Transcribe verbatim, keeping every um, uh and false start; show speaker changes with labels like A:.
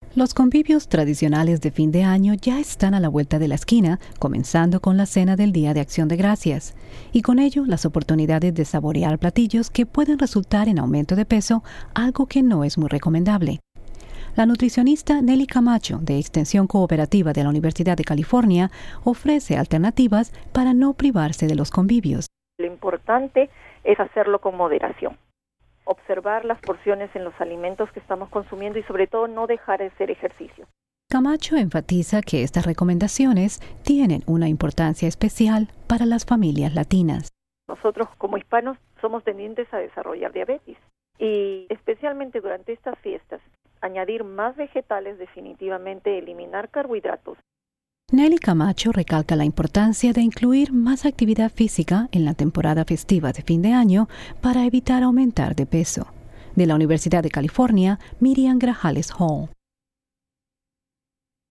A: Los convivios tradicionales de fin de año ya están a la vuelta de la esquina, comenzando con la cena del Día de Acción de Gracias, y con ello las oportunidades de saborear platillos que pueden resultar en aumento de peso, algo que no es muy recomendable. La nutricionista Nelly Camacho, de Extensión Cooperativa de la Universidad de California, ofrece alternativas para no privarse de los convivios.
B: Lo importante es hacerlo con moderación. Observar las porciones en los alimentos que estamos consumiendo y sobre todo no dejar de hacer ejercicio.
A: Camacho enfatiza que estas recomendaciones tienen una importancia especial para las familias latinas.
B: Nosotros como hispanos somos tendientes a desarrollar diabetes y especialmente durante estas fiestas, añadir más vegetales, definitivamente eliminar carbohidratos.
A: Nelly Camacho recalca la importancia de incluir más actividad física en la temporada festiva de fin de año para evitar aumentar de peso. De la Universidad de California, Miriam Grajales Hall.